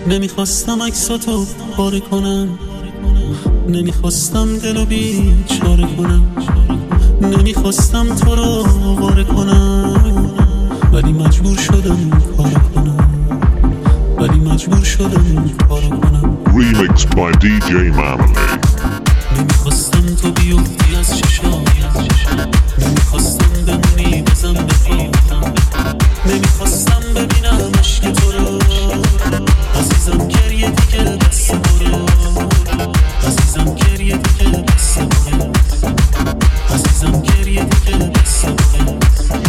نمیخواستم عکساتو پاره کنم، نمیخواستم دلو بیچاره کنم، نمیخواستم تو رو واره کنم، ولی مجبور شدم کارو کنم، ولی مجبور شدم کارو کنم. Remix by DJ Marmalade. نمیخواستم تو بیفتی از چشام، نمیخواستم بمونی بزن بخوام، نمیخواستم ببینم عشق تو رو، عزیزم گریه دیگه بس برو، عزیزم گریه دیگه بس برو، عزیزم گریه دیگه بس برو.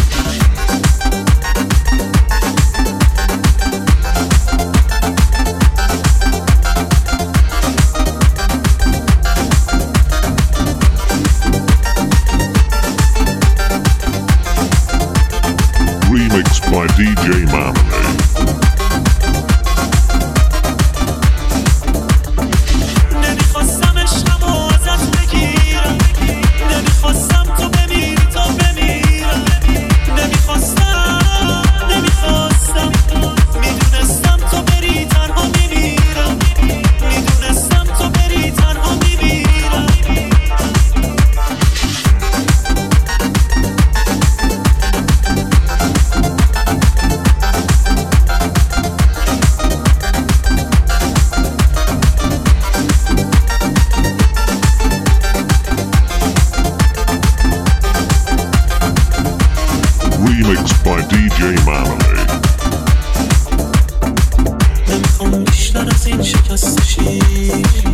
Remix by DJ Marmalade. نمیخواستم عشقمو ازت بگیرم، نمیخواستم تو بمیری تا بمیرم، نمیخواستم میدونستم تو بری تنها میمیرم، میدونستم تو بری تنها میمیرم. Remix by DJ Marmalade. نمیخوام بیشتر از این شکست شی،